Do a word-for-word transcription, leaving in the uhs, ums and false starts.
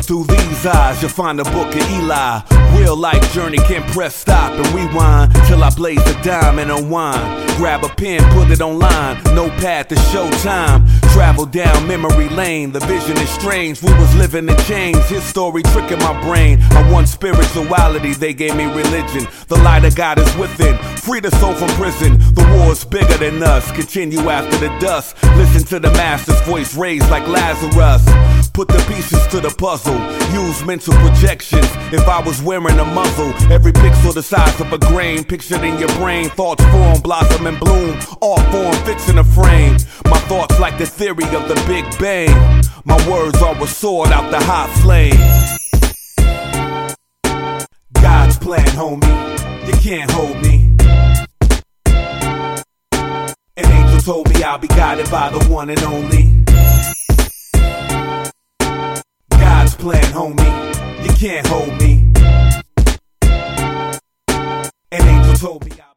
through these eyes, you'll find the book of Eli. Real life journey can't press stop and rewind till I blaze a dime and unwind. Grab a pen, put it online, notepad to show time. Travel down memory lane, the vision is strange. We was living in chains, his story tricking my brain. I want spirituality, they gave me religion. The light of God is within, free the soul from prison. The war's bigger than us, continue after the dust. Listen to the master's voice raised like Lazarus. Put the pieces to the puzzle, use mental projections. If I was wearing a muzzle, every pixel the size of a grain, pictured in your brain. Thoughts form, blossom and bloom, all form fixing a frame. My thoughts like the theory of the Big Bang. My words are a sword out the hot flame. God's plan, homie, you can't hold me. An angel told me I'll be guided by the one and only. God's plan, homie, you can't hold me. An angel told me I